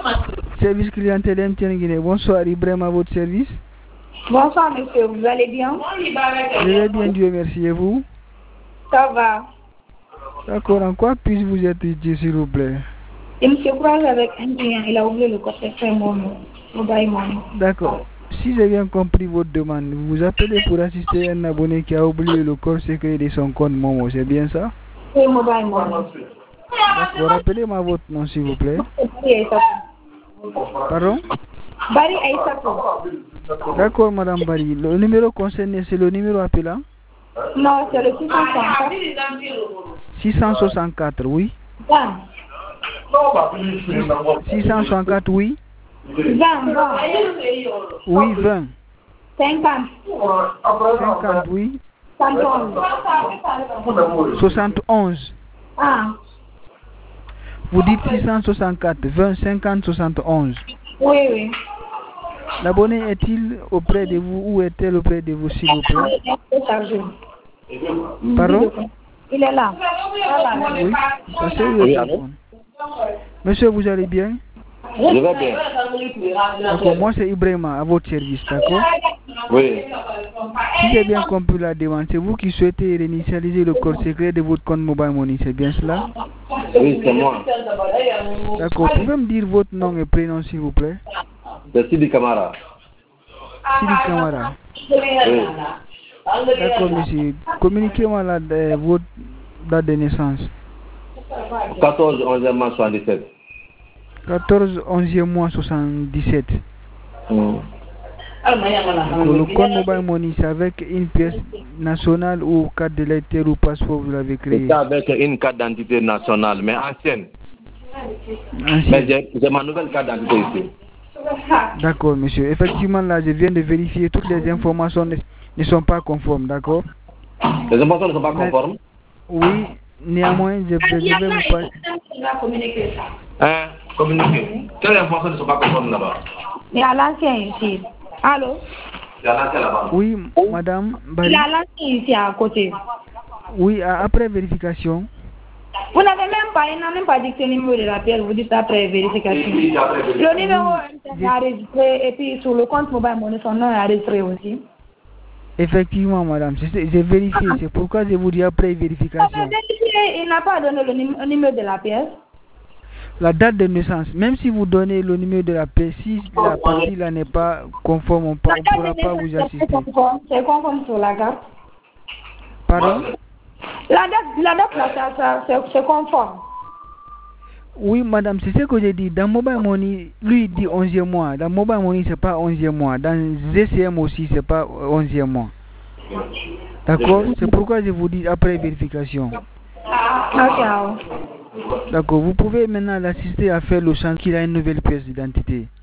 Service clientèle MTN Guinée. Bonsoir, Ibrahim à votre service. Bonsoir monsieur, vous allez bien? Je vais bien, Dieu merci. Et vous? Ça va. D'accord, en quoi puis-je vous être utile, s'il vous plaît? Et monsieur croise avec un client, il a oublié le code secret mobile money. D'accord. Si j'ai bien compris votre demande, vous vous appelez pour assister un abonné qui a oublié le code secret de son compte Momo, c'est bien ça? Oui, mobile money. D'accord, rappelez-moi votre nom, s'il vous plaît. Pardon? Bari Aïssatou. D'accord, Madame Bari. Le numéro concerné, c'est le numéro appelant? Non, c'est le 664. 664, oui. 20. 664, oui. 20. Oui, 20. 50. 50, oui. 71. 71. Ah. Vous dites 664, 20, 50, 71. Oui, oui. L'abonné est-il auprès de vous ou est-elle auprès de vous, s'il vous plaît? Pardon? Il est là. Oui, passez le téléphone. Monsieur, vous allez bien? Je vais bien. D'accord, moi c'est Ibrahima, à votre service, d'accord? Oui. Si j'ai bien compris la demande, c'est vous qui souhaitez réinitialiser le code secret de votre compte Mobile Money, c'est bien cela? Oui, c'est moi. D'accord, pouvez me dire votre nom et prénom, s'il vous plaît? C'est Sidi Kamara. Sidi Kamara. Oui. D'accord, monsieur. Communiquez-moi votre date de naissance. 14 11 mars 77. 14 11e mois 77. Mm. Le compte Mobile Money, c'est avec une pièce nationale ou carte d'électeur ou passeport vous l'avez créé? C'est avec une carte d'identité nationale, mais ancienne. Ancienne. Mais j'ai ma nouvelle carte d'identité ici. D'accord, monsieur. Effectivement, là, je viens de vérifier. Toutes les informations ne sont pas conformes, d'accord? Les informations ne sont pas conformes? Oui, néanmoins, je vais vous passer. Hein? Communiquer. Quelles informations ne sont pas conformes là-bas? Il y a l'ancien ici. Allô? Il y a l'ancien là-bas. Oui, madame Bari. Il y a l'ancien ici à côté. Oui, après vérification. Vous n'avez même pas, il n'a même pas dicté le numéro de la pièce, vous dites après vérification. Le numéro est enregistré et puis sur le compte Mobile Money, son nom est enregistré aussi. Effectivement, madame, j'ai vérifié, c'est pourquoi je vous dis après vérification. Il n'a pas donné le numéro de la pièce. La date de naissance, même si vous donnez le numéro de la pièce, si la partie là n'est pas conforme, on ne pourra pas vous assister. C'est conforme sur la carte. Pardon? La date là, c'est conforme. Oui, madame, c'est ce que j'ai dit. Dans Mobile Money, lui il dit 11e mois. Dans Mobile Money, ce n'est pas 11e mois. Dans ZCM aussi, ce n'est pas 11e mois. D'accord? C'est pourquoi je vous dis après vérification. Ok. D'accord, vous pouvez maintenant l'assister à faire le changement qu'il a une nouvelle pièce d'identité.